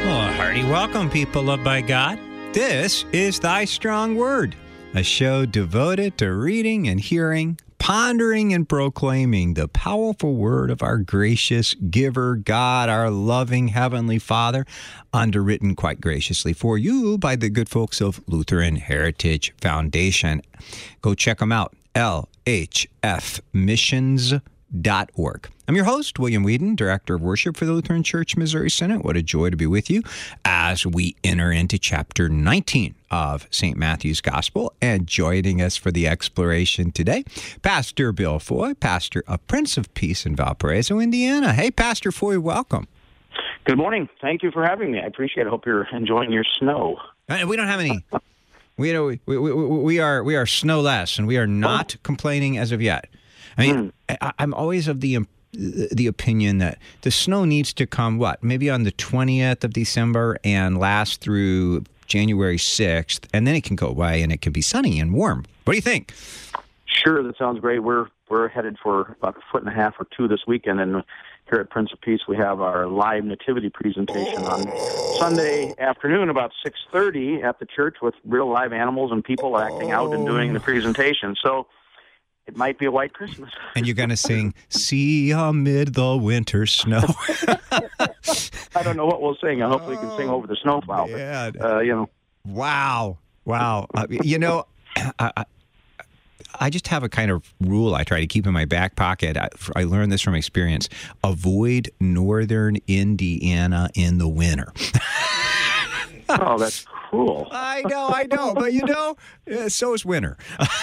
Well, a hearty welcome, people loved by God. This is Thy Strong Word, a show devoted to reading and hearing, pondering and proclaiming the powerful word of our gracious giver, God, our loving Heavenly Father, underwritten quite graciously for you by the good folks of Lutheran Heritage Foundation. Go check them out, lhfmissions.org. I'm your host, William Whedon, Director of Worship for the Lutheran Church Missouri Synod. What a joy to be with you as we enter into chapter 19 of St. Matthew's Gospel. And joining us for the exploration today, Pastor Bill Foy, pastor of Prince of Peace in Valparaiso, Indiana. Hey, Pastor Foy, welcome. Good morning. Thank you for having me. I appreciate it. I hope you're enjoying your snow. We don't have any. We are snowless, and we are not complaining as of yet. I mean, I'm always of the opinion that the snow needs to come, maybe on the 20th of December and last through January 6th, and then it can go away and it can be sunny and warm. What do you think? Sure, that sounds great. We're headed for about 1.5 feet or 2 this weekend, and here at Prince of Peace we have our live nativity presentation on Sunday afternoon about 6:30 at the church with real live animals and people acting out and doing the presentation. So it might be a white Christmas. And you're going to sing, "See amid the winter snow." I don't know what we'll sing. I hope we can sing over the snowplow. Yeah. But, Wow. I just have a kind of rule I try to keep in my back pocket. I learned this from experience. Avoid northern Indiana in the winter. Oh, that's cruel. I know. But, so is winter.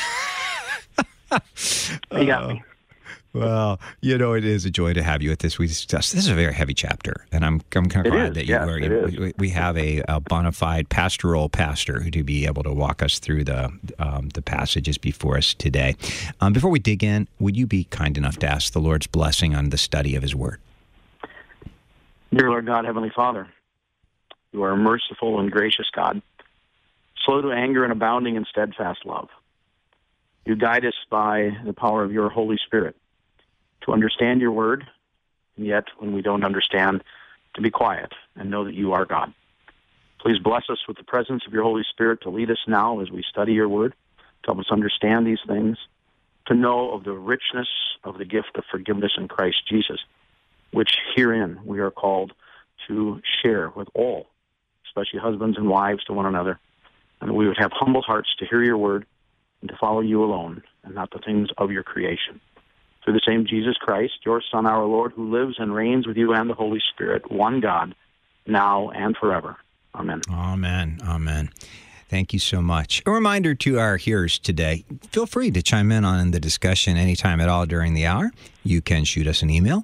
You got me. Well, it is a joy to have you at this. This is a very heavy chapter, and I'm kind of glad that you are. We have a bona fide pastoral pastor who to be able to walk us through the passages before us today. Before we dig in, would you be kind enough to ask the Lord's blessing on the study of His Word? Dear Lord God, Heavenly Father, you are a merciful and gracious God, slow to anger and abounding in steadfast love. You guide us by the power of your Holy Spirit to understand your word, and yet when we don't understand, to be quiet and know that you are God. Please bless us with the presence of your Holy Spirit to lead us now as we study your word, to help us understand these things, to know of the richness of the gift of forgiveness in Christ Jesus, which herein we are called to share with all, especially husbands and wives to one another, and that we would have humble hearts to hear your word and to follow you alone and not the things of your creation. Through the same Jesus Christ, your Son, our Lord, who lives and reigns with you and the Holy Spirit, one God, now and forever. Amen. Amen. Amen. Thank you so much. A reminder to our hearers today, feel free to chime in on the discussion anytime at all during the hour. You can shoot us an email,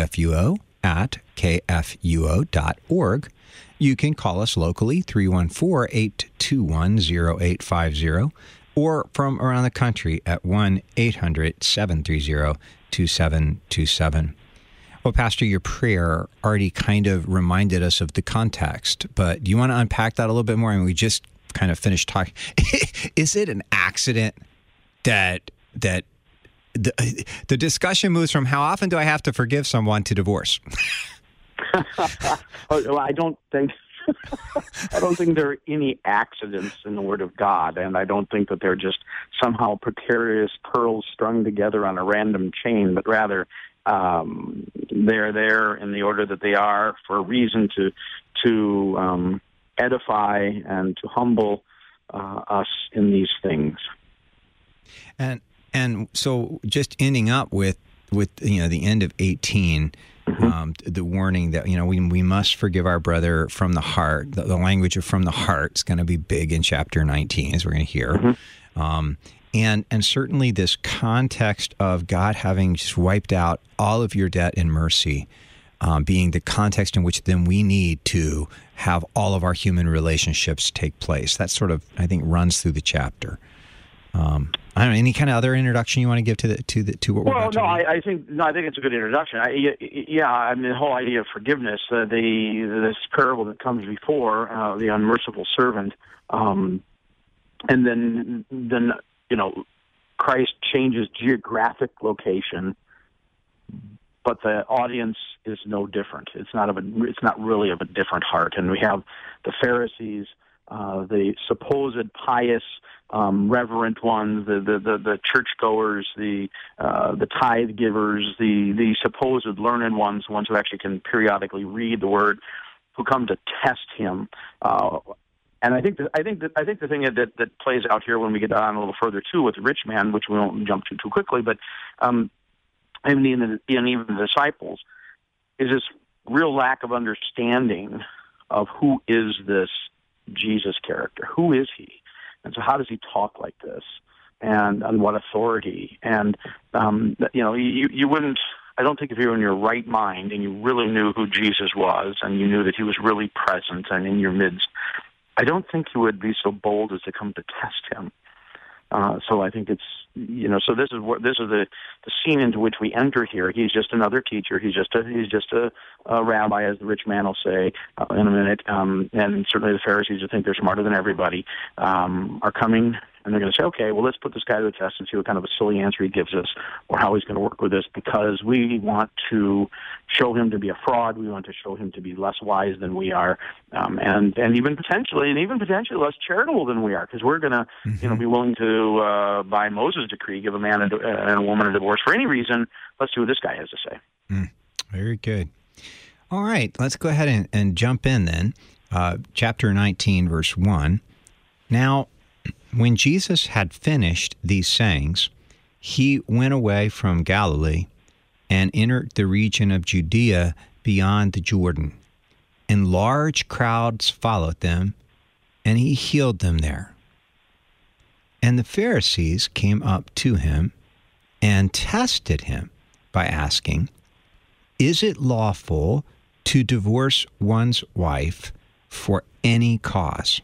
kfuo@kfuo.org. You can call us locally, 314-821-0850. Or from around the country at 1-800-730-2727. Well, Pastor, your prayer already kind of reminded us of the context, but do you want to unpack that a little bit more? I mean, we just kind of finished talking. Is it an accident that the discussion moves from how often do I have to forgive someone to divorce? Well, I don't think there are any accidents in the Word of God, and I don't think that they're just somehow precarious pearls strung together on a random chain, but rather they're there in the order that they are for a reason to edify and to humble us in these things. And so just ending up with the end of 18. The warning that, we must forgive our brother from the heart. The language of from the heart is going to be big in chapter 19, as we're going to hear. And certainly this context of God having just wiped out all of your debt in mercy, being the context in which then we need to have all of our human relationships take place. That sort of, I think, runs through the chapter. I don't know, any kind of other introduction you want to give to what we're about to read? I think it's a good introduction. The whole idea of forgiveness, this parable that comes before the unmerciful servant, and then Christ changes geographic location but the audience is no different. It's not really of a different heart. And we have the Pharisees, the supposed pious, reverent ones, the churchgoers, the tithe givers, the supposed learned ones who actually can periodically read the word, who come to test him. And I think the thing that plays out here when we get on a little further too with the rich man, which we won't jump to too quickly, but and even the disciples, is this real lack of understanding of who is this Jesus character. Who is he? And so how does he talk like this? And on what authority? And, you wouldn't, I don't think if you were in your right mind and you really knew who Jesus was and you knew that he was really present and in your midst, I don't think you would be so bold as to come to test him. So I think it's, so this is the scene into which we enter here. He's just another teacher. He's just a rabbi, as the rich man will say in a minute. And certainly the Pharisees, who think they're smarter than everybody, are coming, and they're going to say, okay, well, let's put this guy to the test and see what kind of a silly answer he gives us or how he's going to work with this, because we want to show him to be a fraud. We want to show him to be less wise than we are, and even potentially less charitable than we are, because we're going to be willing to, by Moses' decree, give a man and a woman a divorce for any reason. Let's see what this guy has to say. Very good. All right, let's go ahead and jump in then. Chapter 19, verse 1. Now, when Jesus had finished these sayings, he went away from Galilee and entered the region of Judea beyond the Jordan. And large crowds followed them, and he healed them there. And the Pharisees came up to him and tested him by asking, "Is it lawful to divorce one's wife for any cause?"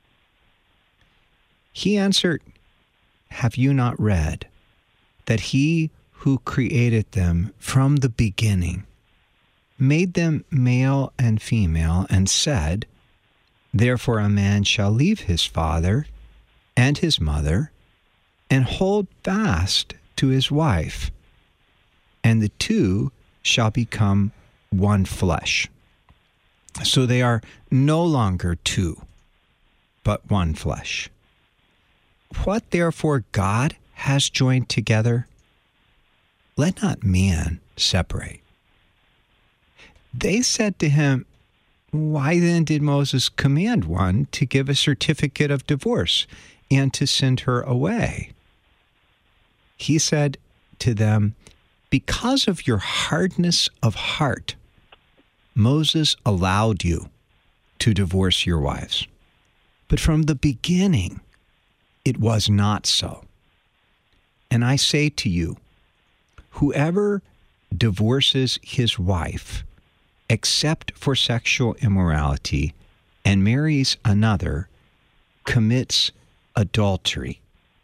He answered, "Have you not read that he who created them from the beginning made them male and female, and said, 'Therefore a man shall leave his father and his mother and hold fast to his wife, and the two shall become one flesh.' So they are no longer two, but one flesh. What therefore God has joined together, let not man separate." They said to him, "Why then did Moses command one to give a certificate of divorce and to send her away?" He said to them, "Because of your hardness of heart, Moses allowed you to divorce your wives. But from the beginning, it was not so. And I say to you, whoever divorces his wife, except for sexual immorality, and marries another, commits adultery."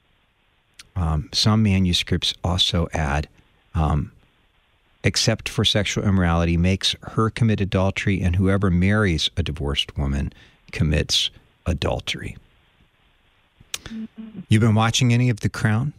Some manuscripts also add, "except for sexual immorality, makes her commit adultery, and whoever marries a divorced woman commits adultery." You've been watching any of The Crown?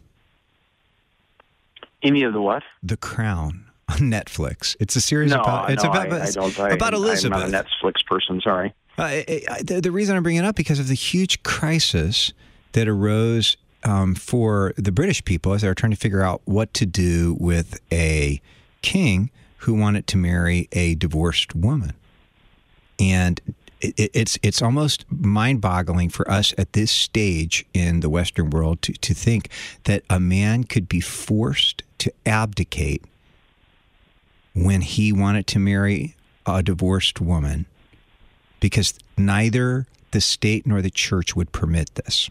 Any of the what? The Crown on Netflix. It's a series about Elizabeth. I'm not a Netflix person, sorry. The reason I bring it up, because of the huge crisis that arose for the British people as they were trying to figure out what to do with a king who wanted to marry a divorced woman. And it's almost mind-boggling for us at this stage in the Western world to think that a man could be forced to abdicate when he wanted to marry a divorced woman, because neither the state nor the church would permit this.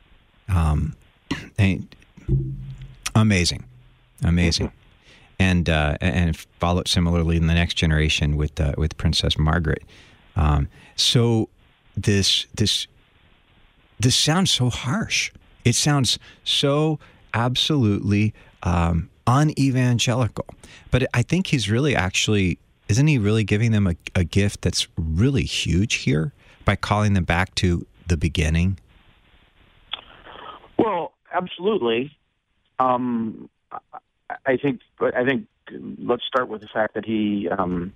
Amazing. And follow it similarly in the next generation with Princess Margaret. So this sounds so harsh. It sounds so absolutely unevangelical. But I think he's really isn't he really giving them a gift that's really huge here by calling them back to the beginning? Well, absolutely. I think let's start with the fact that he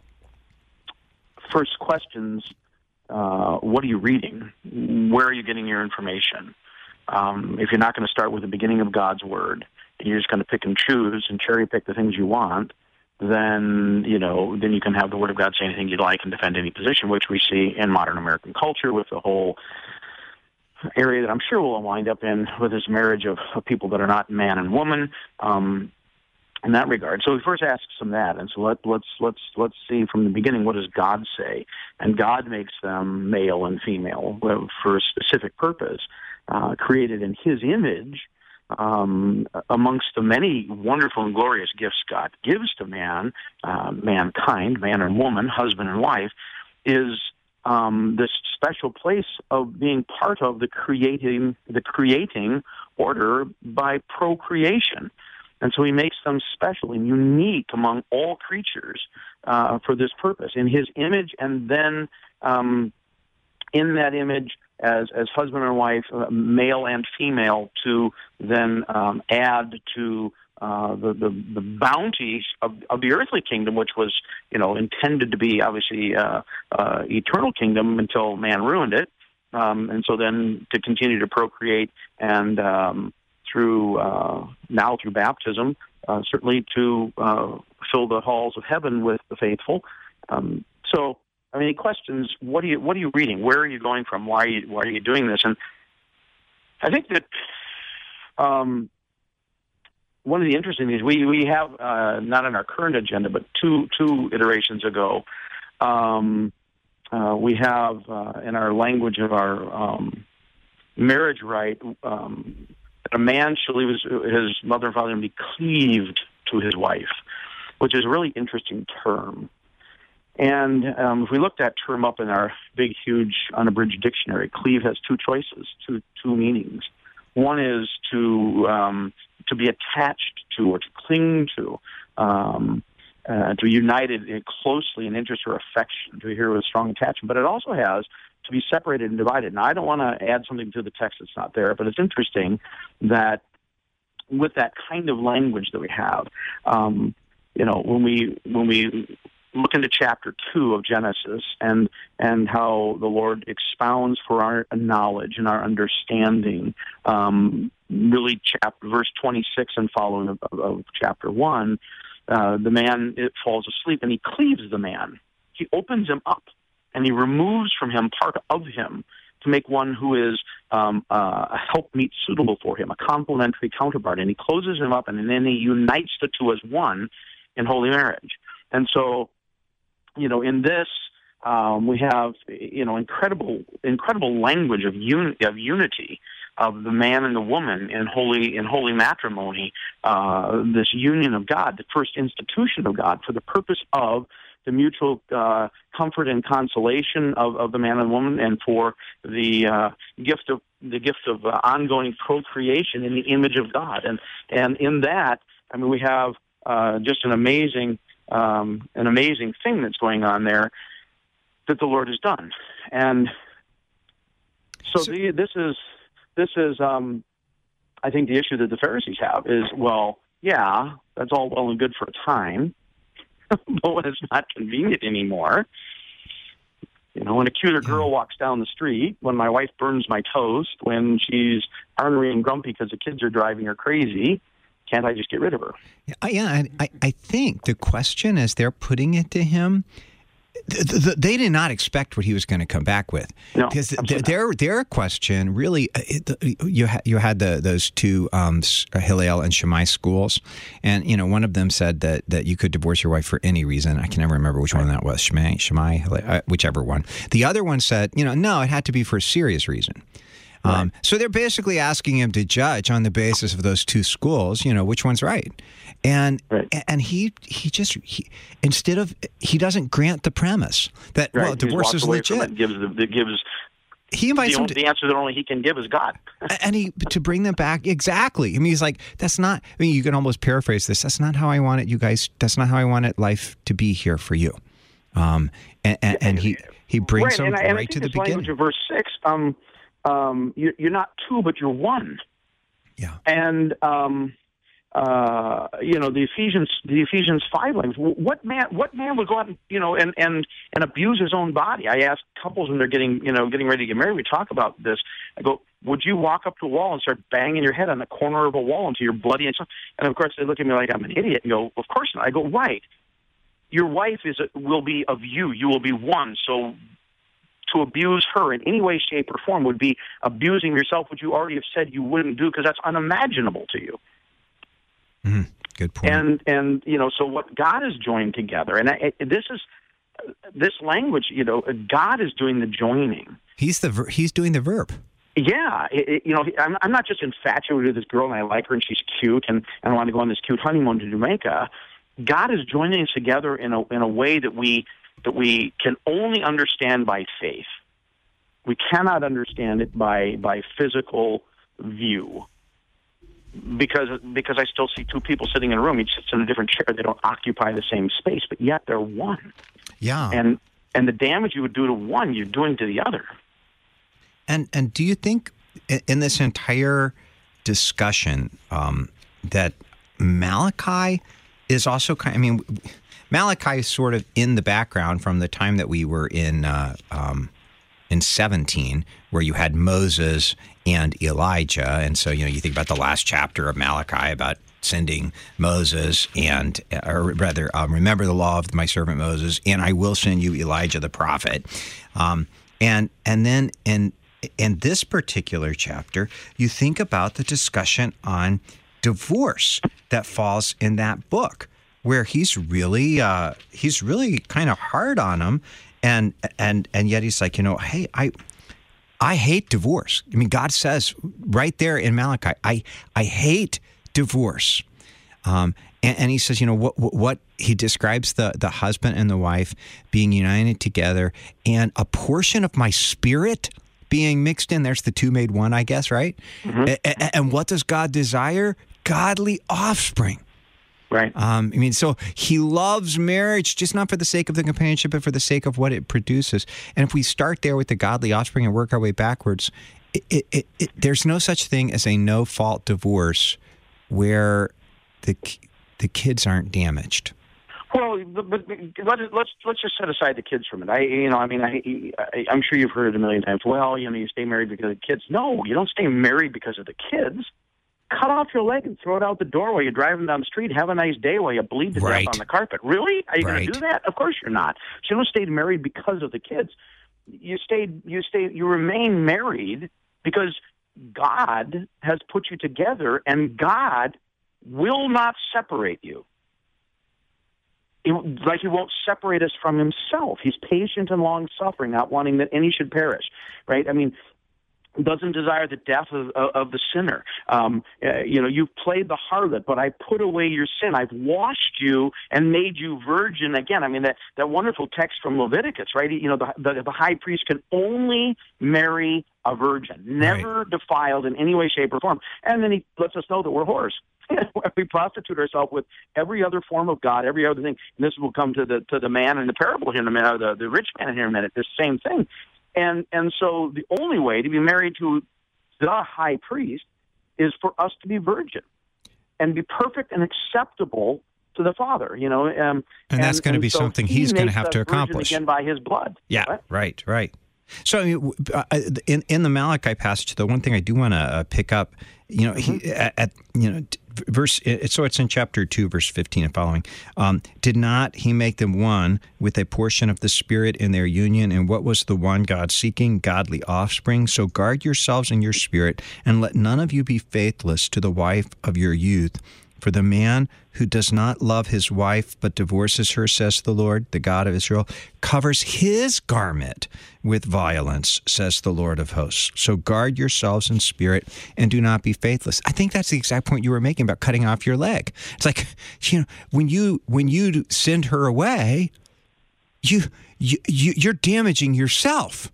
first questions, what are you reading? Where are you getting your information? If you're not going to start with the beginning of God's Word, and you're just going to pick and choose and cherry pick the things you want, then you can have the Word of God say anything you'd like and defend any position, which we see in modern American culture with the whole area that I'm sure we'll wind up in with this marriage of people that are not man and woman. In that regard, so he first asks them that, and so let's see from the beginning, what does God say? And God makes them male and female for a specific purpose, created in His image. Amongst the many wonderful and glorious gifts God gives to mankind, man and woman, husband and wife, is this special place of being part of the creating order by procreation. And so He makes them special and unique among all creatures for this purpose, in His image, and then in that image, as husband and wife, male and female, to then add to the bounties of the earthly kingdom, which was intended to be obviously eternal kingdom until man ruined it, and so then to continue to procreate and through baptism, certainly to fill the halls of heaven with the faithful. So, I mean, he questions, what are you reading? Where are you going from? Why are you doing this? And I think that one of the interesting things we have, not on our current agenda, but two iterations ago, we have in our language of our marriage right. A man shall leave his mother and father and be cleaved to his wife, which is a really interesting term. And if we look that term up in our big, huge, unabridged dictionary, cleave has two choices, two meanings. One is to be attached to or to cling to unite it closely in interest or affection, to adhere with strong attachment. But it also has to be separated and divided. Now, I don't want to add something to the text that's not there, but it's interesting that with that kind of language that we have, when we look into chapter 2 of Genesis and how the Lord expounds for our knowledge and our understanding, really verse 26 and following of chapter 1, the man falls asleep and He cleaves the man. He opens him up and He removes from him part of him to make one who is a helpmeet suitable for him, a complementary counterpart. And He closes him up, and then He unites the two as one in holy marriage. And so, in this, we have, incredible language of unity of the man and the woman in holy matrimony, this union of God, the first institution of God, for the purpose of the mutual comfort and consolation of the man and woman, and for the gift of ongoing procreation in the image of God. And in that, I mean, we have just an amazing thing that's going on there that the Lord has done. And so this is I think the issue that the Pharisees have is, well, yeah, that's all well and good for a time, but when it's not convenient anymore, when a cuter girl walks down the street, when my wife burns my toast, when she's ornery and grumpy because the kids are driving her crazy, can't I just get rid of her? Yeah, I think the question, as they're putting it to him, they did not expect what he was going to come back with. No, because their question really, you had those two Hillel and Shammai schools, and one of them said that you could divorce your wife for any reason. I can never remember which one that was, Shammai, Hillel, whichever one. The other one said, no, it had to be for a serious reason. Right. So they're basically asking him to judge on the basis of those two schools, which one's right. And right. And he instead of, he doesn't grant the premise that, right. well, divorce is legit. He invites him to, the answer that only he can give is God. And to bring them back, exactly. I mean, he's like, that's not, I mean, you can almost paraphrase this. That's not how I want it, you guys. That's not how I wanted life to be here for you. And he brings them right to the beginning. Language of verse 6, you're not two, but you're one. Yeah. And the Ephesians 5 language. What man would go out and abuse his own body? I ask couples when they're getting ready to get married. We talk about this. I go, would you walk up to a wall and start banging your head on the corner of a wall until you're bloody and stuff? And of course they look at me like I'm an idiot and go, of course not. I go, right. Your wife will be of you. You will be one. So to abuse her in any way, shape, or form would be abusing yourself, which you already have said you wouldn't do because that's unimaginable to you. Good point. And so what God has joined together, and this language, God is doing the joining. He's doing the verb. Yeah, I'm not just infatuated with this girl and I like her and she's cute and I want to go on this cute honeymoon to Jamaica. God is joining us together in a way that we can only understand by faith. We cannot understand it by physical view. Because I still see two people sitting in a room. Each sits in a different chair. They don't occupy the same space, but yet they're one. Yeah. And the damage you would do to one, you're doing to the other. And do you think in this entire discussion that Malachi is also Malachi is sort of in the background from the time that we were in 17, where you had Moses and Elijah. And so, you think about the last chapter of Malachi about sending Moses remember the law of my servant Moses, and I will send you Elijah the prophet. And then in this particular chapter, you think about the discussion on divorce that falls in that book, where he's really kind of hard on him, and yet he's like, hey, I hate divorce. I mean, God says right there in Malachi, I hate divorce. And he says, what he describes the husband and the wife being united together, and a portion of my spirit being mixed in. There's the two made one, I guess, right? Mm-hmm. And what does God desire? Godly offspring. Right. So he loves marriage, just not for the sake of the companionship, but for the sake of what it produces. And if we start there with the godly offspring and work our way backwards, there's no such thing as a no-fault divorce where the kids aren't damaged. Well, but let's just set aside the kids from it. I'm sure you've heard it a million times. Well, you stay married because of the kids. No, you don't stay married because of the kids. Cut off your leg and throw it out the door while you're driving down the street. Have a nice day while you bleed to death on the carpet. Really? Are you going to do that? Of course you're not. So you don't stay married because of the kids. You remain married because God has put you together, and God will not separate you. Like he won't separate us from himself. He's patient and long-suffering, not wanting that any should perish, right? Doesn't desire the death of the sinner. You've played the harlot, but I put away your sin. I've washed you and made you virgin again. That wonderful text from Leviticus, right? The high priest can only marry a virgin, never defiled in any way, shape, or form. And then he lets us know that we're whores. We prostitute ourselves with every other form of God, every other thing. And this will come to the man in the parable here in a minute, the rich man here in a minute. The same thing. And so the only way to be married to the high priest is for us to be virgin and be perfect and acceptable to the Father. And that's going to be something he's going to have to accomplish again by his blood. Yeah, right. So in the Malachi passage, the one thing I do want to pick up, verse. So it's in chapter 2, verse 15 and following. Did not he make them one with a portion of the Spirit in their union? And what was the one God seeking? Godly offspring. So guard yourselves in your spirit, and let none of you be faithless to the wife of your youth. For the man who does not love his wife but divorces her, says the Lord, the God of Israel, covers his garment with violence, says the Lord of hosts. So guard yourselves in spirit and do not be faithless. I think that's the exact point you were making about cutting off your leg. It's like, when you send her away, you're damaging yourself.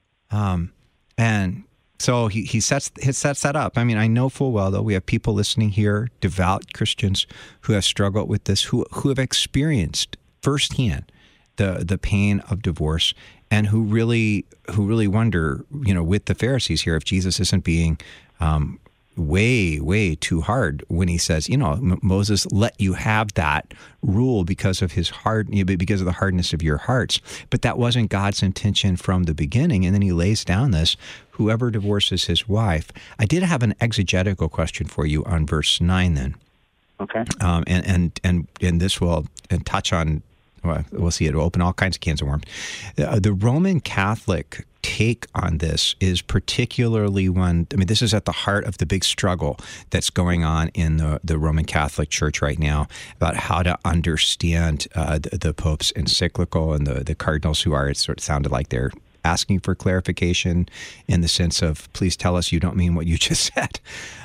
And so he sets that up. I know full well, though, we have people listening here, devout Christians, who have struggled with this, who have experienced firsthand the pain of divorce, and who really wonder, with the Pharisees here, if Jesus isn't being way, way too hard when he says, Moses let you have that rule because of because of the hardness of your hearts. But that wasn't God's intention from the beginning. And then he lays down this, whoever divorces his wife. I did have an exegetical question for you on verse 9 then. Okay. And this will touch on, well, we'll see, it will open all kinds of cans of worms. The Roman Catholic take on this is particularly this is at the heart of the big struggle that's going on in the Roman Catholic Church right now about how to understand the Pope's encyclical and the cardinals who are, it sort of sounded like they're asking for clarification in the sense of, please tell us you don't mean what you just said.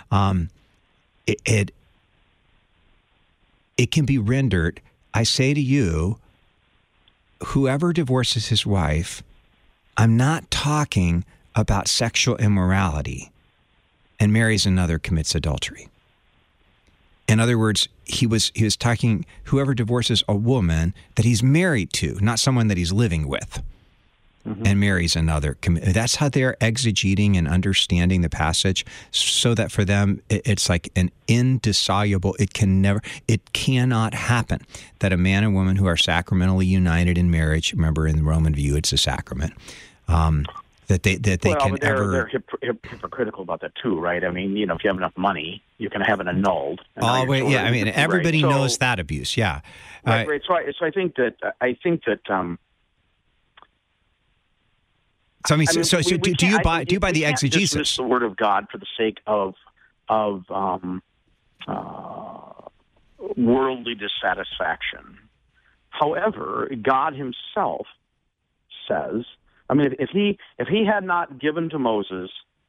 It can be rendered, I say to you, whoever divorces his wife, I'm not talking about sexual immorality, and marries another, commits adultery. In other words, he was talking whoever divorces a woman that he's married to, not someone that he's living with, and marries another. That's how they're exegeting and understanding the passage, so that for them it's like an indissoluble. It cannot happen that a man and woman who are sacramentally united in marriage. Remember, in the Roman view, it's a sacrament. That they can ever. They're hypocritical about that too, right? I mean, if you have enough money, you can have it annulled. Yeah. I mean, everybody knows that abuse. Yeah. Right. So I think that. So do you buy the exegesis? Dismiss the Word of God for the sake of worldly dissatisfaction. However, God Himself says, if he had not given to Moses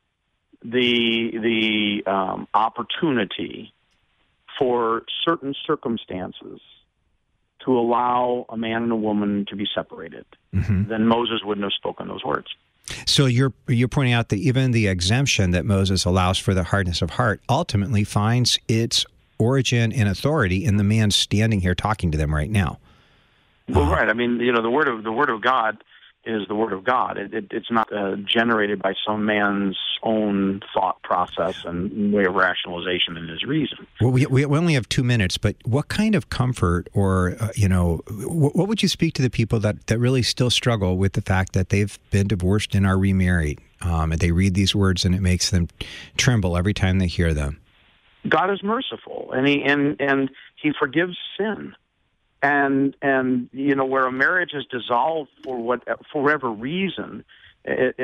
the opportunity for certain circumstances to allow a man and a woman to be separated, then Moses wouldn't have spoken those words. So you're pointing out that even the exemption that Moses allows for the hardness of heart ultimately finds its origin and authority in the man standing here talking to them right now. Well, right. I mean, the word of God is the word of God. It's not generated by some man's own thought process and way of rationalization in his reason. Well, we only have 2 minutes, but what kind of comfort or, what would you speak to the people that really still struggle with the fact that they've been divorced and are remarried? And they read these words and it makes them tremble every time they hear them. God is merciful, and he forgives sin. And where a marriage is dissolved for whatever reason, and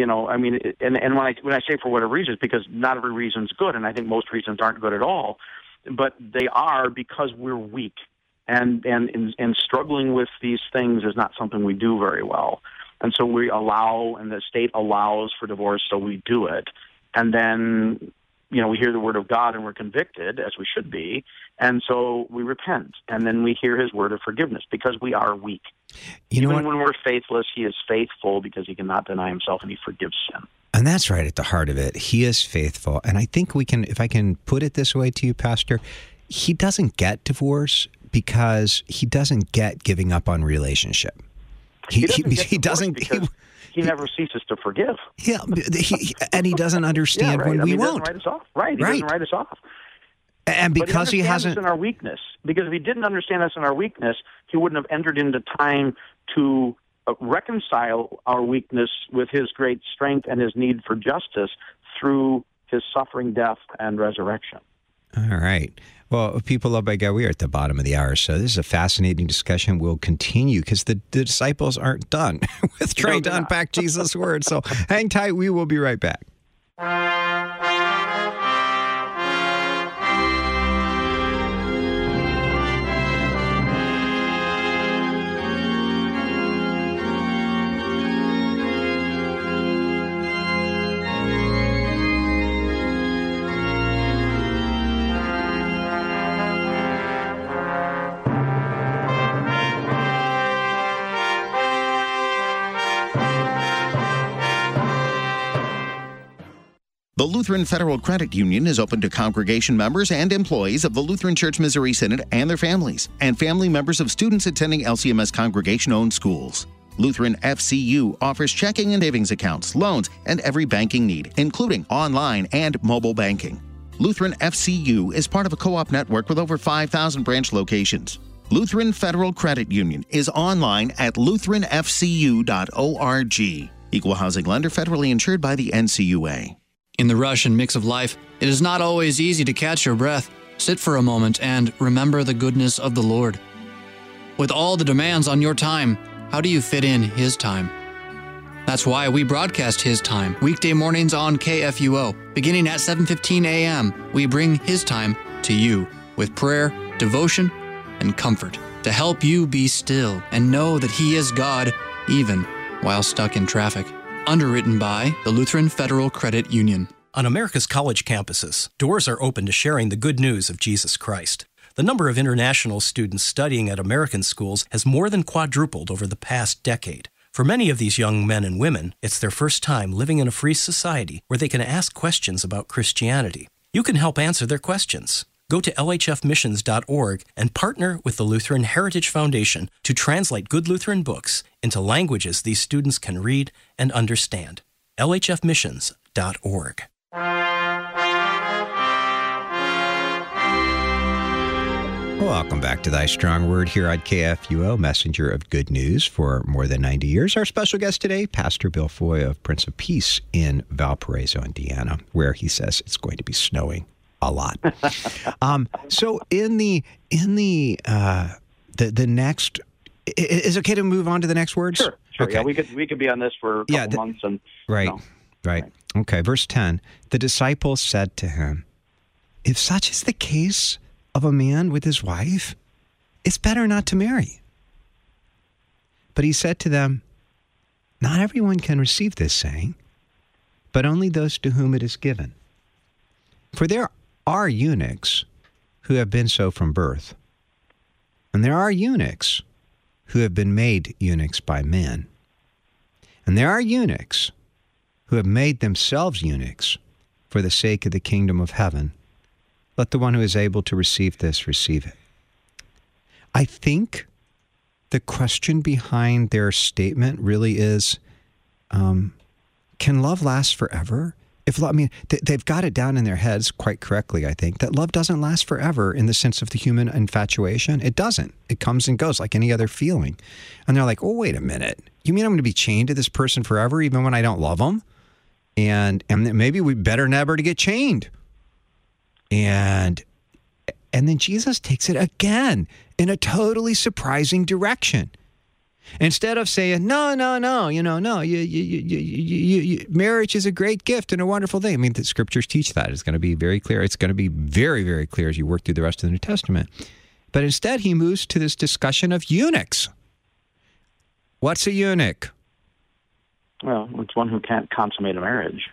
when I say for whatever reason, it's because not every reason's good, and I think most reasons aren't good at all, but they are because we're weak, and struggling with these things is not something we do very well, and so we allow, and the state allows for divorce, so we do it, and then we hear the word of God and we're convicted, as we should be, and so we repent, and then we hear His word of forgiveness because we are weak. Even when we're faithless, He is faithful because He cannot deny Himself, and He forgives sin. And that's right at the heart of it. He is faithful. And I think we can, if I can put it this way to you, Pastor, He doesn't get divorce because He doesn't get giving up on relationship. He doesn't. He never ceases to forgive. Yeah, and He doesn't understand when we won't. He doesn't write us off. Right, He doesn't write us off. And because He hasn't, us in our weakness. Because if He didn't understand us in our weakness, He wouldn't have entered into time to reconcile our weakness with His great strength and His need for justice through His suffering, death, and resurrection. All right. Well, people loved by God, we are at the bottom of the hour, so this is a fascinating discussion. We'll continue because the disciples aren't done with trying to unpack Jesus' word. So hang tight. We will be right back. The Lutheran Federal Credit Union is open to congregation members and employees of the Lutheran Church Missouri Synod and their families, and family members of students attending LCMS congregation-owned schools. Lutheran FCU offers checking and savings accounts, loans, and every banking need, including online and mobile banking. Lutheran FCU is part of a co-op network with over 5,000 branch locations. Lutheran Federal Credit Union is online at lutheranfcu.org. Equal housing lender, federally insured by the NCUA. In the rush and mix of life, it is not always easy to catch your breath. Sit for a moment and remember the goodness of the Lord. With all the demands on your time, how do you fit in His time? That's why we broadcast His Time weekday mornings on KFUO. Beginning at 7:15 a.m., we bring His Time to you with prayer, devotion, and comfort to help you be still and know that He is God, even while stuck in traffic. Underwritten by the Lutheran Federal Credit Union. On America's college campuses, doors are open to sharing the good news of Jesus Christ. The number of international students studying at American schools has more than quadrupled over the past decade. For many of these young men and women, it's their first time living in a free society where they can ask questions about Christianity. You can help answer their questions. Go to lhfmissions.org and partner with the Lutheran Heritage Foundation to translate good Lutheran books into languages these students can read and understand. lhfmissions.org. Welcome back to Thy Strong Word here at KFUO, messenger of good news for more than 90 years. Our special guest today, Pastor Bill Foy of Prince of Peace in Valparaiso, Indiana, where he says it's going to be snowing a lot. So in the next, is it okay to move on to the next words? Sure. Okay. Yeah, we could be on this for a couple months. And right. Okay, verse 10. The disciples said to him, "If such is the case of a man with his wife, it's better not to marry." But he said to them, "Not everyone can receive this saying, but only those to whom it is given. For there are eunuchs who have been so from birth, and there are eunuchs who have been made eunuchs by men, and there are eunuchs who have made themselves eunuchs for the sake of the kingdom of heaven. Let the one who is able to receive this receive it." I think the question behind their statement really is, can love last forever? They've got it down in their heads quite correctly, I think, that love doesn't last forever in the sense of the human infatuation. It doesn't. It comes and goes like any other feeling. And they're like, "Oh, wait a minute. You mean I'm going to be chained to this person forever even when I don't love them? And maybe we better never to get chained." And then Jesus takes it again in a totally surprising direction. Instead of saying, no, marriage is a great gift and a wonderful thing. I mean, the scriptures teach that. It's going to be very clear. It's going to be very, very clear as you work through the rest of the New Testament. But instead, he moves to this discussion of eunuchs. What's a eunuch? Well, it's one who can't consummate a marriage.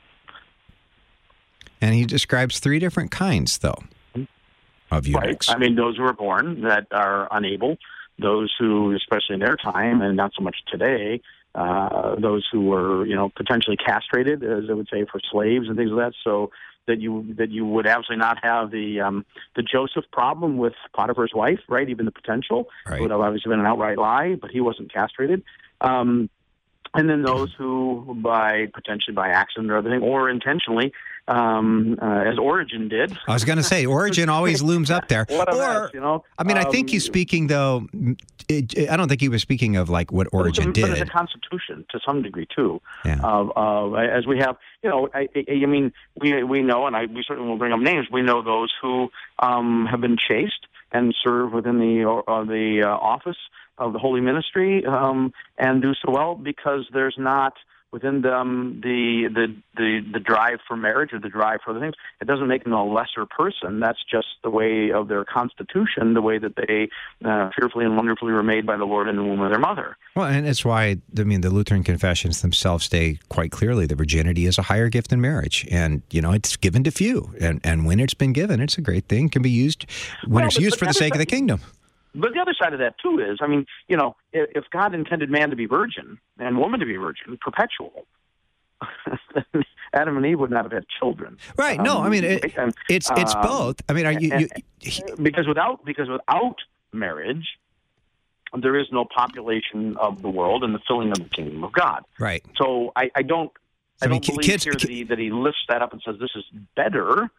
And he describes three different kinds, though, of eunuchs. Right. I mean, those who are born that are unable, those who, especially in their time, and not so much today, those who were, potentially castrated, as I would say, for slaves and things like that, so that you would absolutely not have the Joseph problem with Potiphar's wife, right? Even the potential. Right. It would have obviously been an outright lie, but he wasn't castrated. And then those who, potentially by accident or other thing, or intentionally, as Origen did. I was going to say, Origen always looms up there. What a mess, I mean, I think he's speaking, though, I don't think he was speaking of, like, what Origen did. But it's a constitution, to some degree, too. Yeah. As we have, I mean, we know, and we certainly won't bring up names, we know those who have been chaste and serve within the office of the holy ministry, and do so well because there's not within them the drive for marriage or the drive for other things. It doesn't make them a lesser person. That's just the way of their constitution, the way that they fearfully and wonderfully were made by the Lord in the womb of their mother. Well, and it's why, the Lutheran confessions themselves say quite clearly that virginity is a higher gift than marriage. And, it's given to few. And when it's been given, it's a great thing. It can be used when it's used for the sake of the kingdom. But the other side of that, too, is, if God intended man to be virgin and woman to be virgin, perpetual, then Adam and Eve would not have had children. Right. No, it's both. I mean, because without marriage, there is no population of the world and the filling of the kingdom of God. Right. So I don't believe that he lifts that up and says this is better.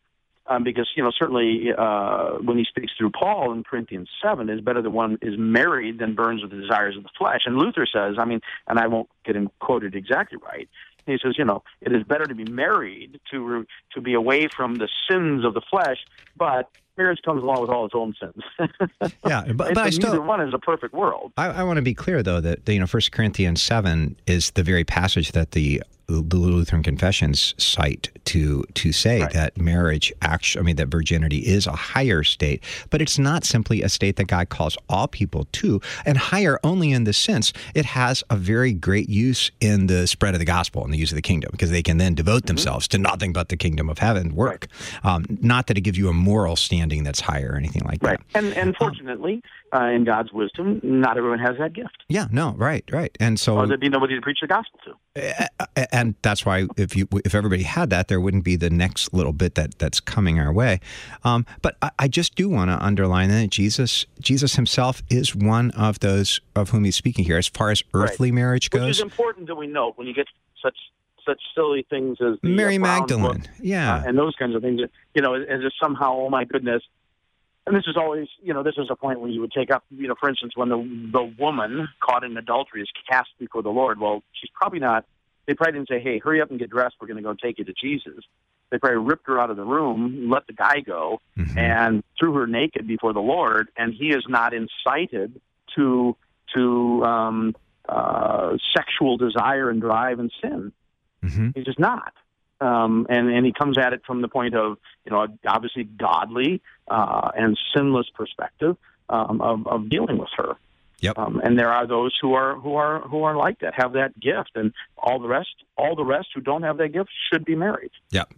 because, certainly when he speaks through Paul in Corinthians 7, it's better that one is married than burns with the desires of the flesh. And Luther says, and I won't get him quoted exactly right, he says, it is better to be married to be away from the sins of the flesh, but marriage comes along with all its own sins. Yeah, but I still, neither one is a perfect world. I want to be clear, though, that 1 Corinthians 7 is the very passage that the Lutheran confessions cite to say right. that marriage that virginity is a higher state, but it's not simply a state that God calls all people to, and higher only in the sense it has a very great use in the spread of the gospel and the use of the kingdom, because they can then devote themselves to nothing but the kingdom of heaven work. Right. Not that it gives you a moral standing that's higher or anything like right. that. And fortunately, in God's wisdom, not everyone has that gift. Yeah, no, right. And so, or there'd be nobody to preach the gospel to. And that's why if everybody had that, there wouldn't be the next little bit that's coming our way. But I just do want to underline that Jesus himself is one of those of whom he's speaking here, as far as earthly marriage goes. Which is important that we note when you get such silly things as the Mary Brown Magdalene, book, yeah, and those kinds of things. As if somehow, oh my goodness. And this is always, this is a point where you would take up, for instance, when the woman caught in adultery is cast before the Lord. Well, she's probably not. They probably didn't say, "Hey, hurry up and get dressed. We're going to go take you to Jesus." They probably ripped her out of the room, let the guy go, and threw her naked before the Lord. And he is not incited to sexual desire and drive and sin. Mm-hmm. He's just not. And he comes at it from the point of, obviously godly and sinless perspective of dealing with her. Yep. And there are those who are like that, have that gift, and all the rest who don't have that gift should be married. Yep.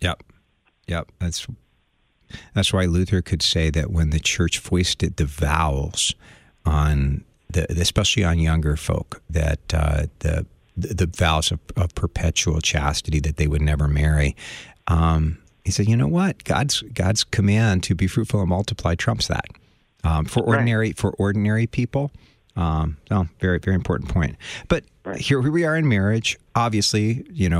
That's why Luther could say that when the church foisted the vows on especially on younger folk, that the vows of perpetual chastity, that they would never marry. He said, you know what? God's command to be fruitful and multiply trumps that. For ordinary people. Very, very important point. But here we are in marriage. Obviously,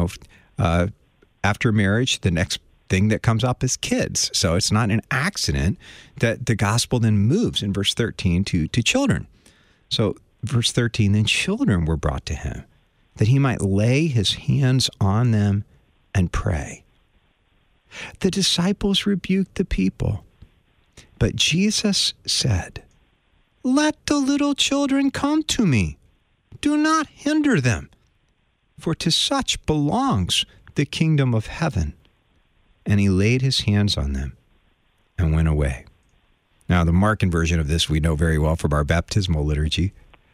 after marriage, the next thing that comes up is kids. So it's not an accident that the gospel then moves in verse 13 to children. So verse 13, then children were brought to him, that he might lay his hands on them and pray. The disciples rebuked the people, but Jesus said, let the little children come to me. Do not hinder them, for to such belongs the kingdom of heaven. And he laid his hands on them and went away. Now, the Markan version of this we know very well from our baptismal liturgy.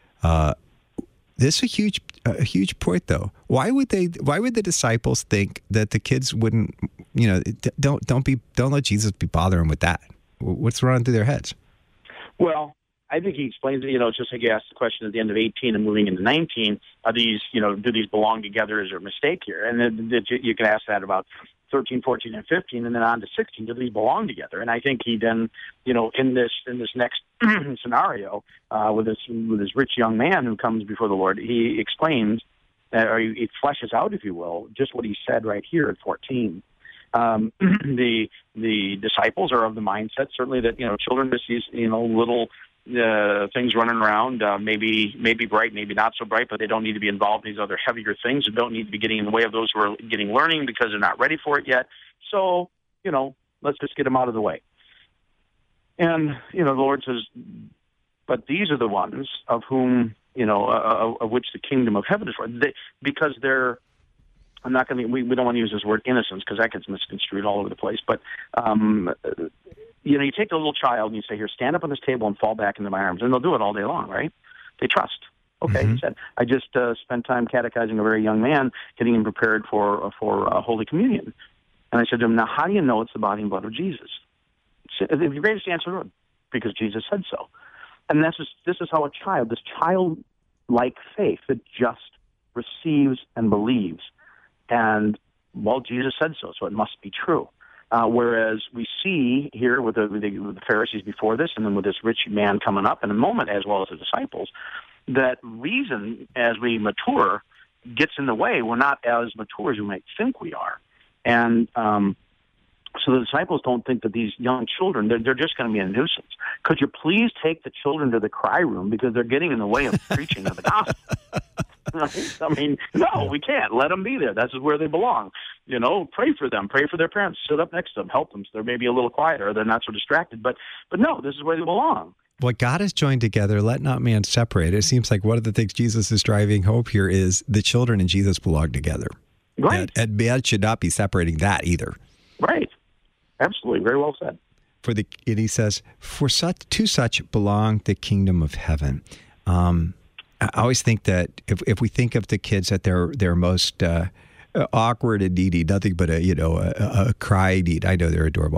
This is a huge point, though. Why would the disciples think that the kids wouldn't, don't let Jesus be bothering with that? What's running through their heads? Well, I think he explains it. It's just like you asked the question at the end of 18 and moving into 19. Are these, do these belong together? Is there a mistake here? And then you can ask that about 13, 14, and 15, and then on to 16. Do these belong together? And I think he then, in this next scenario with this rich young man who comes before the Lord, he explains, or he fleshes out, if you will, just what he said right here at 14. The disciples are of the mindset, certainly, that children just these little things running around, maybe bright, maybe not so bright, but they don't need to be involved in these other heavier things and don't need to be getting in the way of those who are getting learning because they're not ready for it yet. So, let's just get them out of the way. And, the Lord says, but these are the ones of whom, of which the kingdom of heaven is for. Because they're, I'm not going to, we don't want to use this word innocence because that gets misconstrued all over the place, but, you take a little child and you say, here, stand up on this table and fall back into my arms. And they'll do it all day long, right? They trust. Okay, He said, I just spent time catechizing a very young man, getting him prepared for Holy Communion. And I said to him, now, how do you know it's the body and blood of Jesus? The greatest answer would, because Jesus said so. And this is how this childlike faith that just receives and believes. And, well, Jesus said so, so it must be true. Whereas we see here with the Pharisees before this, and then with this rich man coming up in a moment, as well as the disciples, that reason, as we mature, gets in the way. We're not as mature as we might think we are. And So the disciples don't think that these young children, they're just going to be a nuisance. Could you please take the children to the cry room because they're getting in the way of preaching of the gospel? Right? I mean, no, we can't. Let them be there. That's where they belong. Pray for them. Pray for their parents. Sit up next to them. Help them so they're maybe a little quieter. They're not so distracted. But no, this is where they belong. What God has joined together, let not man separate. It seems like one of the things Jesus is driving home here is the children and Jesus belong together. Right. And man should not be separating that either. Right. Absolutely. Very well said. And he says, to such belong the kingdom of heaven. I always think that if we think of the kids at their most awkward and needy, nothing but a cry need. I know they're adorable.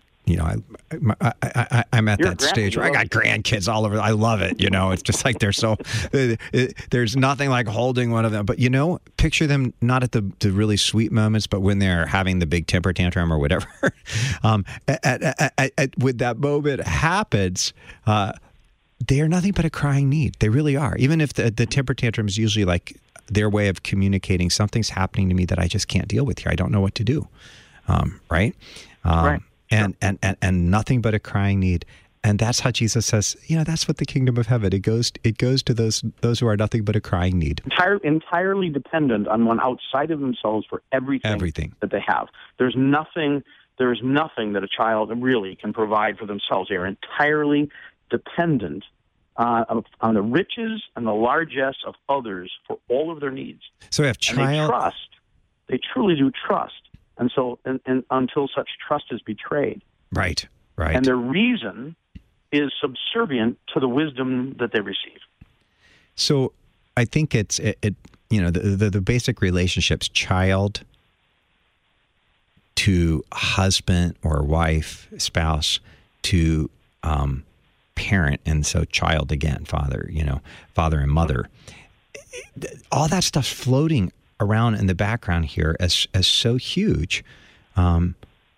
I'm at that stage where I got grandkids all over. I love it. It's just like they're so. There's nothing like holding one of them. But picture them not at the really sweet moments, but when they're having the big temper tantrum or whatever. When that moment happens, they are nothing but a crying need. They really are. Even if the temper tantrum is usually like their way of communicating, something's happening to me that I just can't deal with here. I don't know what to do. Right. Right. And nothing but a crying need. And that's how Jesus says, that's what the kingdom of heaven, it goes to those who are nothing but a crying need. Entirely dependent on one outside of themselves for everything that they have. There's nothing that a child really can provide for themselves. They are entirely dependent on the riches and the largesse of others for all of their needs. So if they truly do trust. And so, and until such trust is betrayed. Right. And their reason is subservient to the wisdom that they receive. So I think it's the basic relationships, child to husband or wife, spouse to parent, and so child again, father and mother. All that stuff's floating around in the background here as so huge. The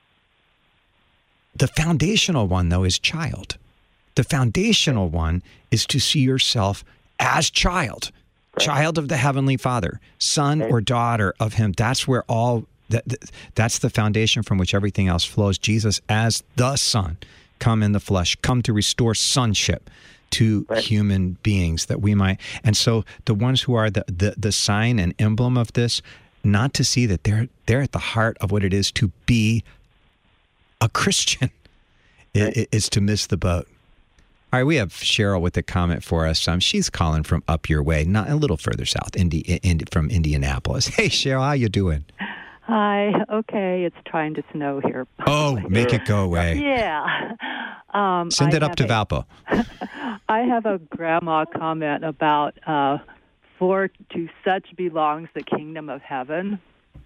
foundational one, though, is child. The foundational one is to see yourself as child, child of the Heavenly Father, son or daughter of Him. That's where that's the foundation from which everything else flows. Jesus as the Son, come in the flesh, come to restore sonship to human beings that we might. And so the ones who are the sign and emblem of this, not to see that they're at the heart of what it is to be a Christian, is to miss the boat. All right, we have Cheryl with a comment for us. She's calling from up your way, not a little further south, from Indianapolis. Hey, Cheryl, how you doing? Hi. Okay, it's trying to snow here. Oh, make it go away. Yeah. Send it up to Valpo. I have a grandma comment about, for to such belongs the kingdom of heaven.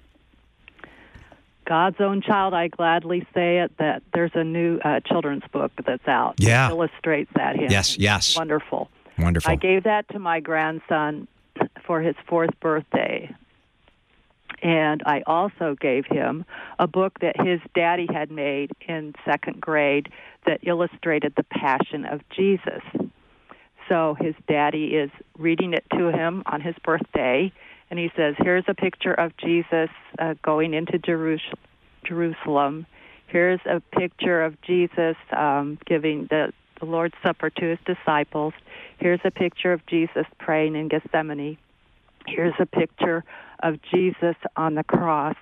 God's own child, I gladly say it, that there's a new children's book that's out. Yeah. That illustrates that hymn. Yes. Wonderful. Wonderful. I gave that to my grandson for his 4th birthday. And I also gave him a book that his daddy had made in 2nd grade that illustrated the Passion of Jesus. So his daddy is reading it to him on his birthday, and he says, here's a picture of Jesus going into Jerusalem. Here's a picture of Jesus giving the Lord's Supper to his disciples. Here's a picture of Jesus praying in Gethsemane. Here's a picture of Jesus on the cross.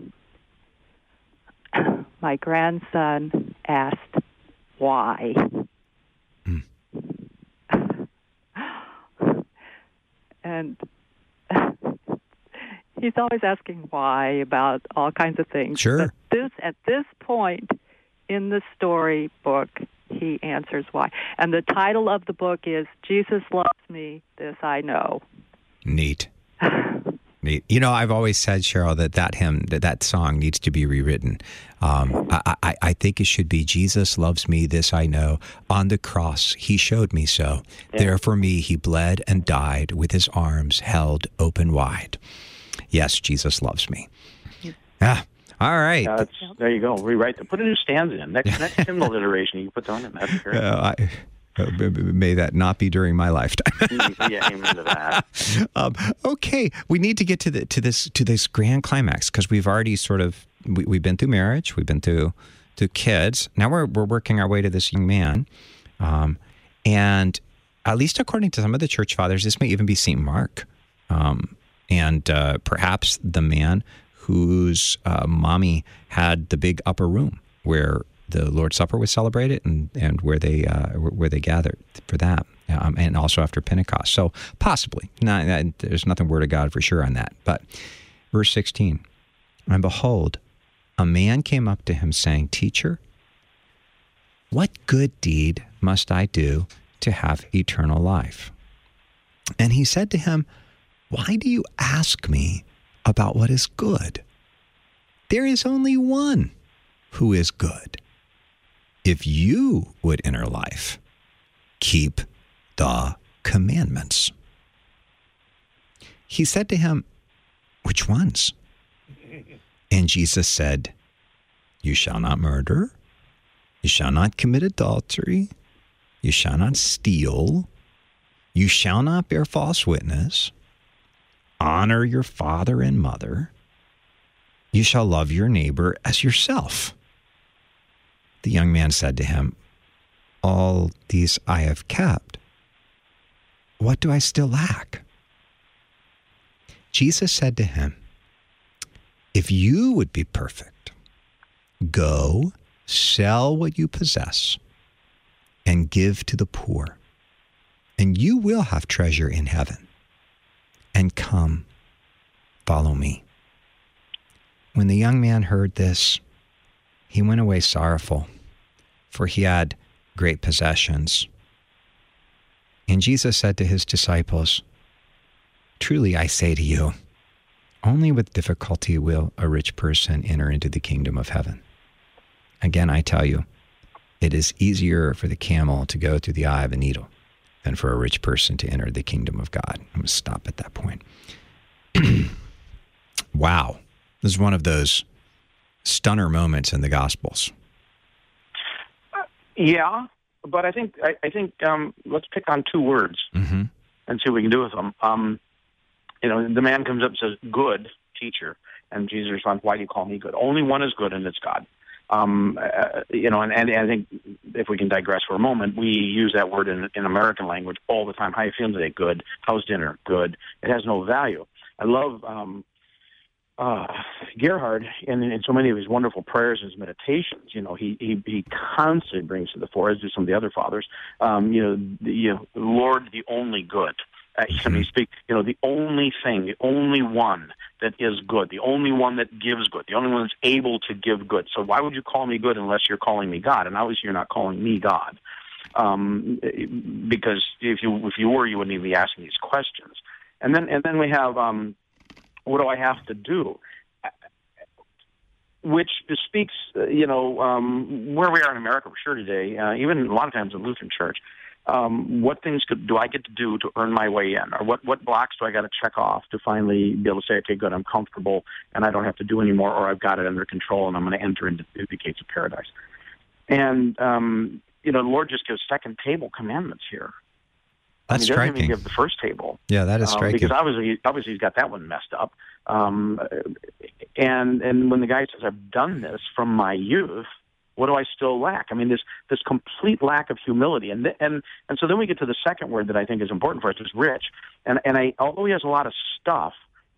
My grandson asked, why? And he's always asking why about all kinds of things. Sure. But at this point in the storybook, he answers why. And the title of the book is Jesus Loves Me, This I Know. Neat. I've always said, Cheryl, that hymn, that song needs to be rewritten. I think it should be, Jesus loves me, this I know. On the cross, he showed me so. Yeah. There for me, he bled and died with his arms held open wide. Yes, Jesus loves me. Yeah. All right. There you go. Rewrite. Put a new stanza in. Next hymnal iteration, you put that in. That'd be great. May that not be during my lifetime. Yeah, amen to that. Okay, we need to get to this grand climax because we've already sort of we've been through marriage, we've been through kids. Now we're working our way to this young man, and at least according to some of the church fathers, this may even be St. Mark, and perhaps the man whose mommy had the big upper room where the Lord's Supper was celebrated and where they gathered for that, and also after Pentecost. So possibly, there's nothing Word of God for sure on that. But verse 16, and behold, a man came up to him saying, Teacher, what good deed must I do to have eternal life? And he said to him, Why do you ask me about what is good? There is only one who is good. If you would enter life, keep the commandments. He said to him, Which ones? And Jesus said, You shall not murder, you shall not commit adultery, you shall not steal, you shall not bear false witness, honor your father and mother, you shall love your neighbor as yourself. The young man said to him, All these I have kept. What do I still lack? Jesus said to him, If you would be perfect, go sell what you possess and give to the poor, and you will have treasure in heaven. And come, follow me. When the young man heard this, he went away sorrowful, for he had great possessions. And Jesus said to his disciples, Truly I say to you, only with difficulty will a rich person enter into the kingdom of heaven. Again, I tell you, it is easier for the camel to go through the eye of a needle than for a rich person to enter the kingdom of God. I'm going to stop at that point. Wow. This is one of those stunner moments in the Gospels. Yeah, but I think let's pick on two words and see what we can do with them. The man comes up and says, Good teacher. And Jesus responds, Why do you call me good? Only one is good, and it's God. And I think if we can digress for a moment, we use that word in American language all the time. How you feeling today? Good. How's dinner? Good. It has no value. I love Gerhard in so many of his wonderful prayers and his meditations. He constantly brings to the fore, as do some of the other fathers, the Lord, the only good. He speaks, the only thing, the only one that is good, the only one that gives good, the only one that's able to give good. So why would you call me good unless you're calling me God? And obviously you're not calling me God, because if you were, you wouldn't even be asking these questions. And then we have, what do I have to do? Which speaks, where we are in America for sure today, even a lot of times in the Lutheran Church. What things do I get to do to earn my way in? Or what blocks do I got to check off to finally be able to say, okay, good, I'm comfortable and I don't have to do anymore, or I've got it under control and I'm going to enter into the gates of paradise. And, the Lord just gives second table commandments here. That's striking. He doesn't even give the first table. Yeah, that is striking. Because obviously he's got that one messed up. And when the guy says, I've done this from my youth, what do I still lack? I mean, this complete lack of humility, and so then we get to the second word that I think is important for us, is rich. And although he has a lot of stuff,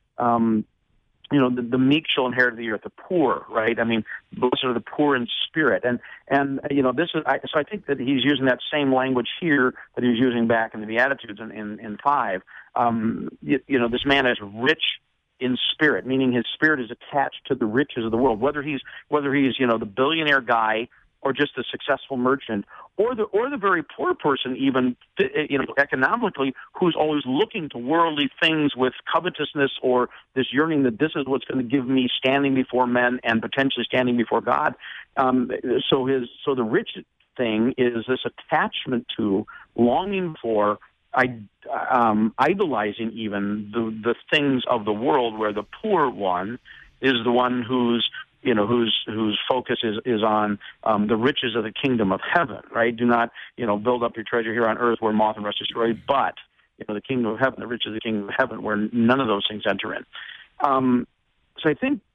the meek shall inherit the earth, the poor, right? I mean, blessed are the poor in spirit, and this is. So I think that he's using that same language here that he was using back in the Beatitudes in 5. This man is rich in spirit, meaning his spirit is attached to the riches of the world, whether he's the billionaire guy or just a successful merchant, or the very poor person, even economically, who's always looking to worldly things with covetousness or this yearning that this is what's going to give me standing before men and potentially standing before God. So the rich thing is this attachment to, longing for, idolizing even the things of the world, where the poor one is the one whose focus is on the riches of the kingdom of heaven, right? Do not, build up your treasure here on earth where moth and rust destroy, but, the kingdom of heaven, the riches of the kingdom of heaven, where none of those things enter in. So I think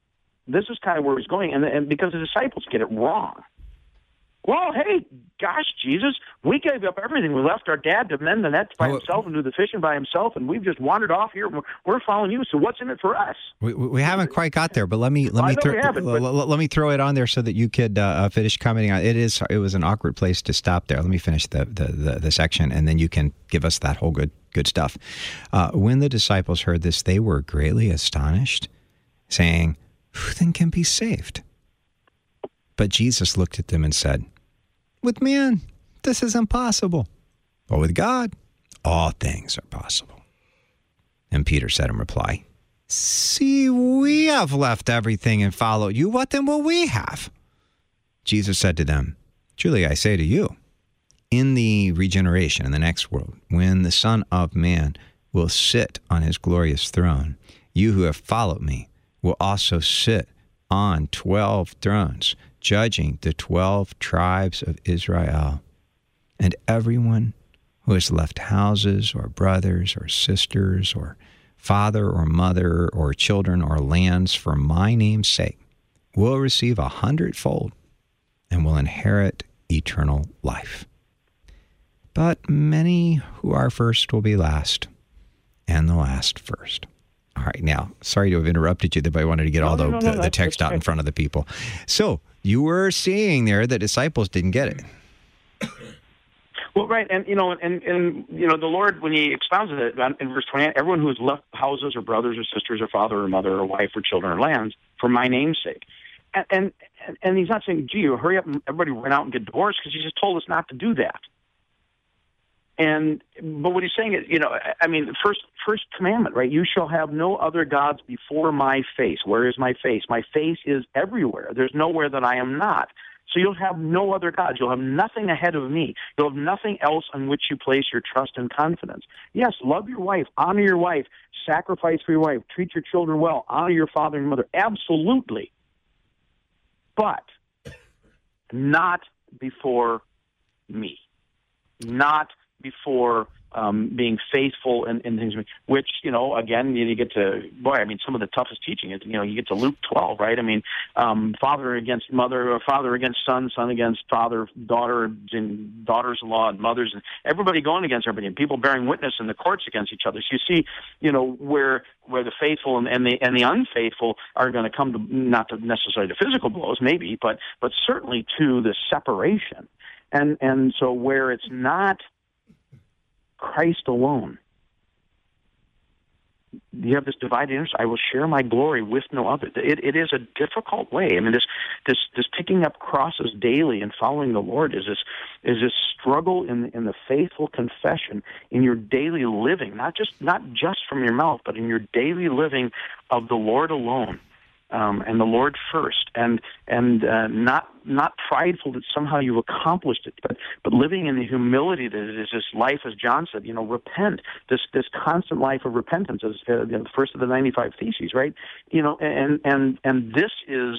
this is kind of where he's going, and because the disciples get it wrong. Well, hey, gosh, Jesus, we gave up everything. We left our dad to mend the nets by himself and do the fishing by himself, and we've just wandered off here. We're following you, so what's in it for us? We haven't quite got there, but let me throw it on there so that you could finish commenting on it. It was an awkward place to stop there. Let me finish the section, and then you can give us that whole good stuff. When the disciples heard this, they were greatly astonished, saying, "Who then can be saved?" But Jesus looked at them and said, "With man, this is impossible. But with God, all things are possible." And Peter said in reply, "See, we have left everything and followed you. What then will we have?" Jesus said to them, "Truly I say to you, in the regeneration, in the next world, when the Son of Man will sit on his glorious throne, you who have followed me will also sit on 12 thrones, judging the 12 tribes of Israel. And everyone who has left houses or brothers or sisters or father or mother or children or lands for my name's sake will receive 100-fold and will inherit eternal life. But many who are first will be last, and the last first." All right, now, sorry to have interrupted you, but I wanted to get the text out in front of the people. So, you were seeing there the disciples didn't get it. Well, right, and the Lord, when He expounds it in verse 28, everyone who has left houses or brothers or sisters or father or mother or wife or children or lands for my name's sake, and He's not saying, "Gee, you hurry up and everybody run out and get divorced," because He just told us not to do that. But what He's saying is, first commandment, right? You shall have no other gods before my face. Where is my face? My face is everywhere. There's nowhere that I am not. So you'll have no other gods. You'll have nothing ahead of me. You'll have nothing else on which you place your trust and confidence. Yes, love your wife, honor your wife, sacrifice for your wife, treat your children well, honor your father and mother. Absolutely. But not before me. Not before being faithful and things, which, again, you get to, some of the toughest teaching is, you get to Luke 12, right? Father against mother, or father against son, son against father, daughter and daughters-in-law and mothers, and everybody going against everybody, and people bearing witness in the courts against each other. So you see, where the faithful and the unfaithful are going to come to, not to necessarily to physical blows, maybe, but certainly to the separation. And so where it's not Christ alone, you have this divided interest. I will share my glory with no other. It is a difficult way. This picking up crosses daily and following the Lord is this struggle in the faithful confession in your daily living, not just from your mouth, but in your daily living of the Lord alone. And the Lord first, and not prideful that somehow you've accomplished it, but living in the humility that it is this life, as John said, repent, this constant life of repentance, as the first of the 95 Theses, right? And this is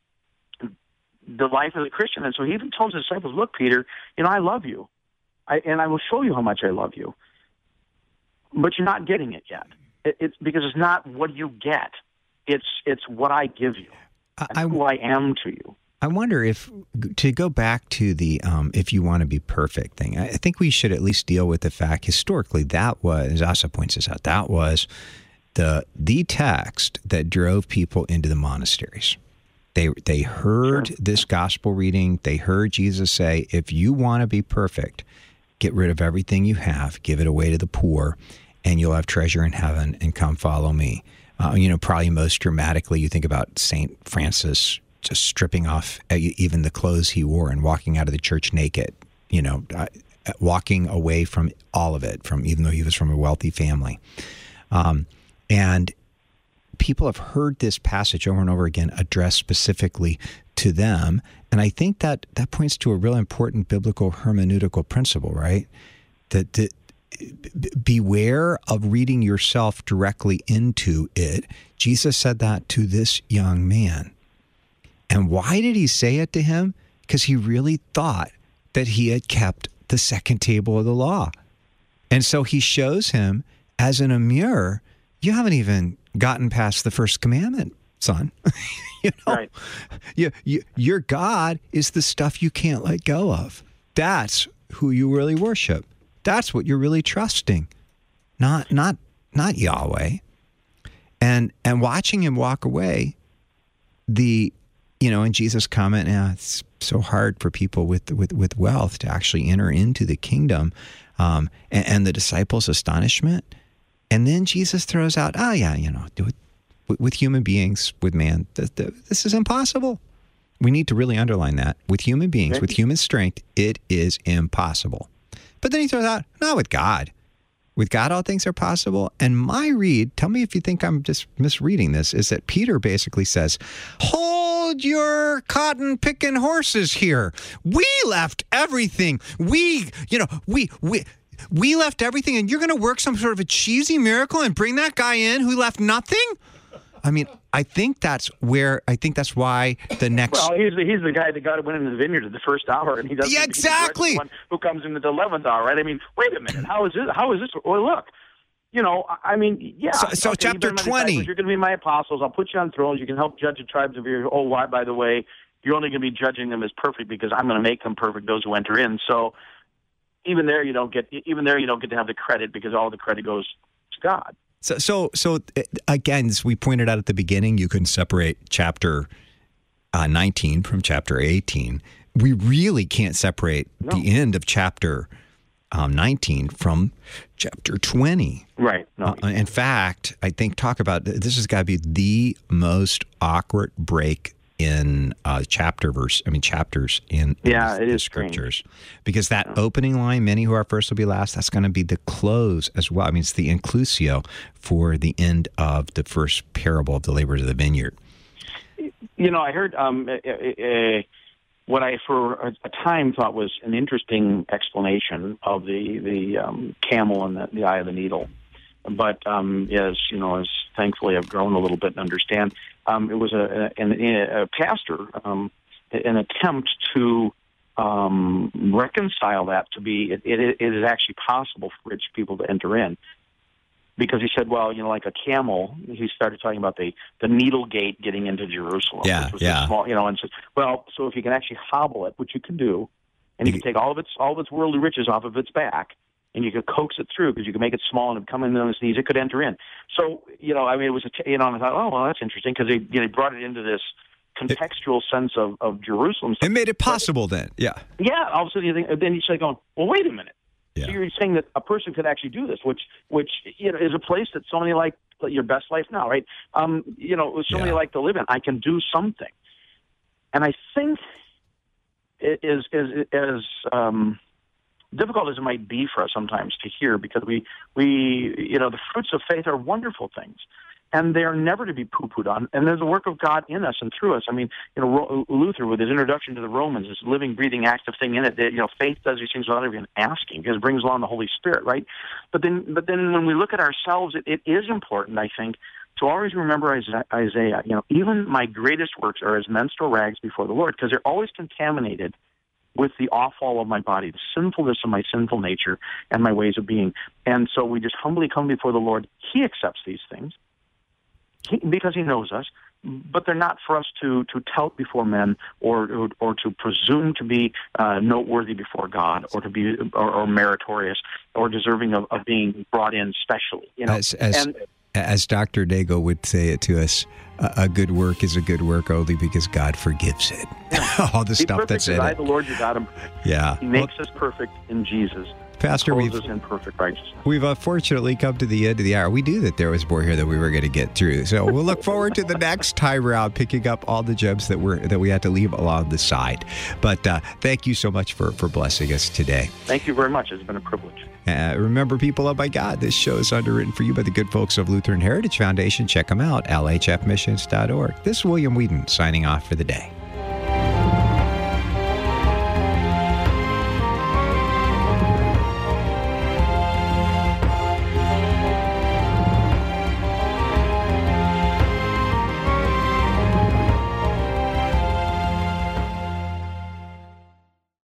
the life of the Christian. And so he even tells his disciples, "Look, Peter, I love you, and I will show you how much I love you, but you're not getting it yet. It's because it's not what you get. It's what I give you, and who I am to you." I wonder if, to go back to the if you want to be perfect thing, I think we should at least deal with the fact, historically, that was, as Asa points this out, that was the text that drove people into the monasteries. They heard this gospel reading. They heard Jesus say, if you want to be perfect, get rid of everything you have, give it away to the poor, and you'll have treasure in heaven, and come follow me. Probably most dramatically, you think about St. Francis just stripping off even the clothes he wore and walking out of the church naked, walking away from all of it, even though he was from a wealthy family. And people have heard this passage over and over again addressed specifically to them. And I think that points to a real important biblical hermeneutical principle, right? That beware of reading yourself directly into it. Jesus said that to this young man. And why did he say it to him? Because he really thought that he had kept the second table of the law. And so he shows him as in a mirror, you haven't even gotten past the first commandment son. You know, Right. Your God is the stuff you can't let go of. That's who you really worship. That's what you're really trusting, not Yahweh. And watching him walk away, and Jesus' comment, it's so hard for people with wealth to actually enter into the kingdom, and the disciples' astonishment. And then Jesus throws out, do it with human beings, with man. This is impossible. We need to really underline that. With human beings, with human strength, it is impossible. But then he throws out, not with God. With God, all things are possible. And my read, tell me if you think I'm just misreading this, is that Peter basically says, hold your cotton-picking horses here. We left everything. We left everything, and you're going to work some sort of a cheesy miracle and bring that guy in who left nothing? I mean, I think that's why the next. Well, he's the guy that got went into the vineyard at the first hour, and he doesn't. Yeah, exactly. He's the one who comes in at the 11th hour, right? I mean, wait a minute. How is this? Well, look, I mean, yeah. So chapter 20. You're going to be my apostles. I'll put you on thrones. You can help judge the tribes of your. Oh, why? By the way, you're only going to be judging them as perfect because I'm going to make them perfect. Those who enter in. So even there, you don't get to have the credit because all the credit goes to God. So again, as we pointed out at the beginning, you can separate chapter 19 from chapter 18. We really can't separate the end of chapter 19 from chapter 20. Right. No. In fact, I think this has got to be the most awkward break in chapters in the scriptures, strange. Because that opening line, many who are first will be last, that's going to be the close as well. I mean, it's the inclusio for the end of the first parable of the laborers of the vineyard. I heard what I for a time thought was an interesting explanation of the camel and the eye of the needle. But as thankfully I've grown a little bit and understand, it was a pastor, an attempt to reconcile that to be it is actually possible for rich people to enter in, because he said, well, like a camel. He started talking about the needle gate getting into Jerusalem, which was a small, and said, well, so if you can actually hobble it, which you can do, and you can take all of its worldly riches off of its back, and you could coax it through because you could make it small and it would come in on its knees. It could enter in. So, it was, I thought, oh, well, that's interesting because they brought it into this contextual sense of Jerusalem. It made it possible then, yeah. Yeah, all of a sudden then you start going, well, wait a minute. Yeah. So you're saying that a person could actually do this, which is a place that so many like your best life now, right? Many like to live in. I can do something. And I think it is as difficult as it might be for us sometimes to hear, because we the fruits of faith are wonderful things, and they are never to be poo-pooed on. And there's a work of God in us and through us. I mean, Luther, with his introduction to the Romans, this living, breathing, active thing in it. That, faith does these things without even asking, because it brings along the Holy Spirit, right? But then when we look at ourselves, it is important, I think, to always remember Isaiah. Even my greatest works are as menstrual rags before the Lord, because they're always contaminated with the offal of my body, the sinfulness of my sinful nature and my ways of being. And so we just humbly come before the Lord. He accepts these things because he knows us, but they're not for us to tout before men or to presume to be noteworthy before God, or to be or meritorious or deserving of being brought in specially. As Dr. Daigle would say it to us, a good work is a good work only because God forgives it. All the stuff that's in it. I, the Lord, you got him. Yeah. He makes us perfect in Jesus. Pastor, we've in perfect righteousness. We've unfortunately come to the end of the hour. We knew that there was more here that we were going to get through. So we'll look forward to the next time around, picking up all the gems that we had to leave along the side. But thank you so much for blessing us today. Thank you very much. It's been a privilege. Remember, people, oh my God, this show is underwritten for you by the good folks of Lutheran Heritage Foundation. Check them out, lhfmissions.org. This is William Whedon signing off for the day.